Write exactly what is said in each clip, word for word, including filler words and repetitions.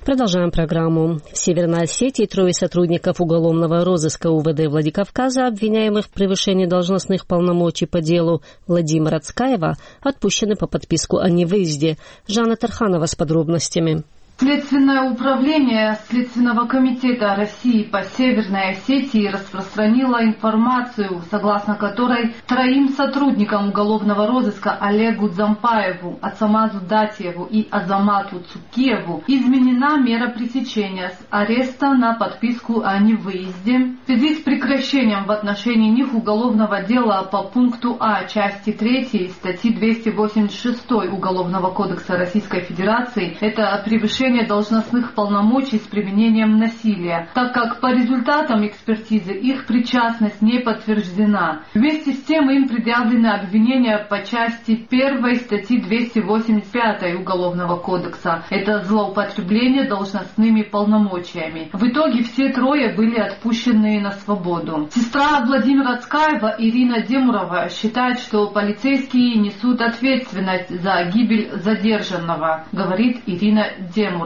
Продолжаем программу. В Северной Осетии трое сотрудников уголовного розыска УВД Владикавказа, обвиняемых в превышении должностных полномочий по делу Владимира Цкаева, отпущены по подписку о невыезде. Жанна Тарханова с подробностями. Следственное управление Следственного комитета России по Северной Осетии распространило информацию, согласно которой троим сотрудникам уголовного розыска Олегу Дзампаеву, Ацамазу Датьеву и Азамату Цукиеву изменена мера пресечения с ареста на подписку о невыезде в связи с прекращением в отношении них уголовного дела по пункту А части третьей статьи двести восемьдесят шесть Уголовного кодекса Российской Федерации. Это превышение должностных полномочий с применением насилия, так как по результатам экспертизы их причастность не подтверждена. Вместе с тем им предъявлены обвинения по части первой статьи двести восемьдесят пять Уголовного кодекса. Это злоупотребление должностными полномочиями. В итоге все трое были отпущены на свободу. Сестра Владимира Цкаева Ирина Демурова считает, что полицейские несут ответственность за гибель задержанного, говорит Ирина Демурова.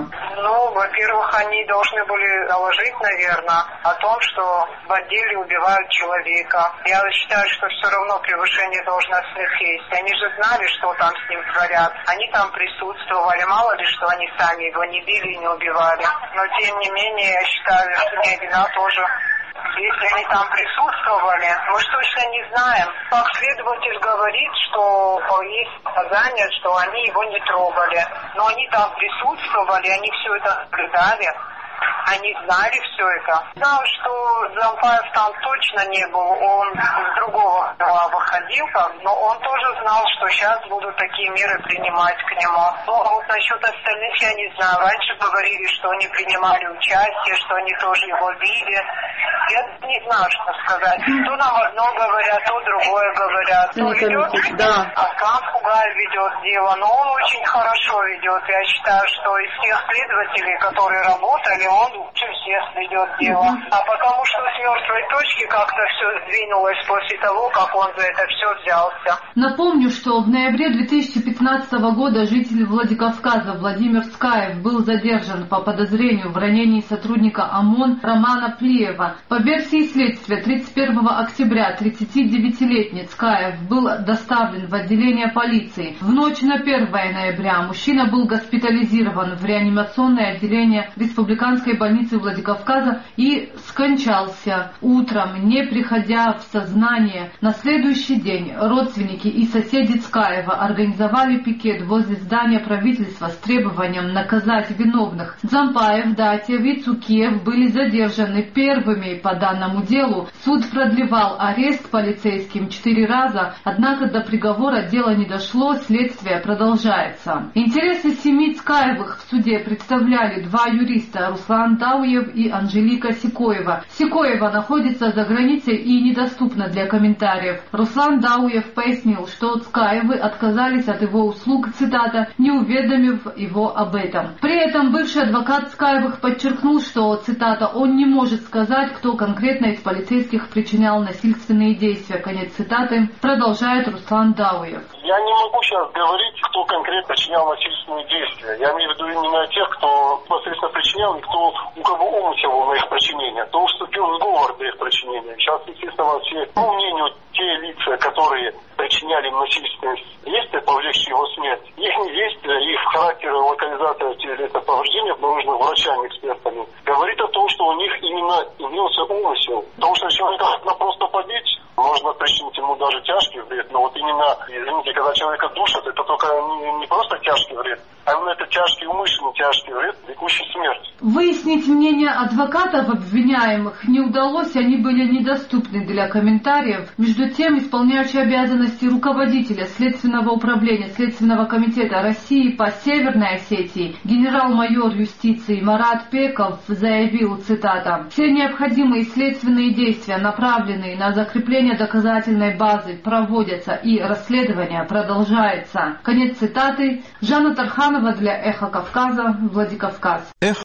Ну, во-первых, они должны были доложить, наверное, о том, что в отделе убивают человека. Я считаю, что все равно превышение должностных есть. Они же знали, что там с ним творят. Они там присутствовали. Мало ли, что они сами его не били и не убивали. Но, тем не менее, я считаю, что не вина тоже. Если они там присутствовали, мы же точно не знаем. Как следователь говорит, что есть показания, что они его не трогали. Но они там присутствовали, они все это наблюдали. Они знали все это. Знал, что Дзампаев там точно не был, он из другого дела выходил, но он тоже знал, что сейчас будут такие меры принимать к нему. Ну, а вот насчет остальных я не знаю. Раньше говорили, что они принимали участие, что они тоже его били. Я не знаю, что сказать. То нам одно говорят, то другое говорят. То ведет, да. А сам Хугай ведет дело, но он очень хорошо ведет. Я считаю, что из всех следователей, которые работали, он лучше всех ведет дело. А потому что с мертвой точки как-то все сдвинулось после того, как он за это все взялся. Напомню, что в ноябре две тысячи пятнадцатого года житель Владикавказа Владимир Цкаев был задержан по подозрению в ранении сотрудника ОМОН Романа Плиева. По версии следствия, тридцать первого октября тридцатидевятилетний Цкаев был доставлен в отделение полиции. В ночь на первое ноября мужчина был госпитализирован в реанимационное отделение Республиканской больницы Владикавказа и скончался утром, не приходя в сознание. На следующий день родственники и соседи Цкаева организовали пикет возле здания правительства с требованием наказать виновных. Дзампаев, Датьев и Цукиев были задержаны первыми по данному делу. Суд продлевал арест полицейским четыре раза, однако до приговора дело не дошло, следствие продолжается. Интересы семьи Цкаевых в суде представляли два юриста, Руслан Дауев и Анжелика Сикоева. Сикоева находится за границей и недоступна для комментариев. Руслан Дауев пояснил, что Цкаевы отказались от его услуг, цитата, не уведомив его об этом. При этом бывший адвокат Цкаевых подчеркнул, что, цитата, он не может сказать, кто конкретно из полицейских причинял насильственные действия. Конец цитаты. Продолжает Руслан Дауев. Я не могу сейчас говорить, кто конкретно причинял насильственные действия. Я имею в виду именно тех, кто непосредственно причинял и кто, у кого умысел был на их причинение, кто уступил в сговор для их причинения. Сейчас, естественно, все, по мнению, те лица, которые причиняли им насильственные действия, повлекшие его смерть, их действия, их характер и локализация телесных повреждений, обнаруженных врачами-экспертами, говорит о том, что у них именно имелся умысел. Потому что человека можно просто побить, можно причинить ему даже тяжкий вред, но вот именно, извините, когда человека душат, это только не, не просто тяжкий вред, а именно это тяжкий, умышленный тяжкий вред, влекущий смерть. Выяснить мнение адвокатов обвиняемых не удалось, они были недоступны для комментариев. Между тем, исполняющий обязанности руководителя Следственного управления Следственного комитета России по Северной Осетии генерал-майор юстиции Марат Пеков заявил, цитата, «Все необходимые следственные действия, направленные на закрепление доказательной базы, проводятся и расследование продолжается». Конец цитаты. Жанна Тарханова для Эхо Кавказа, Владикавказ.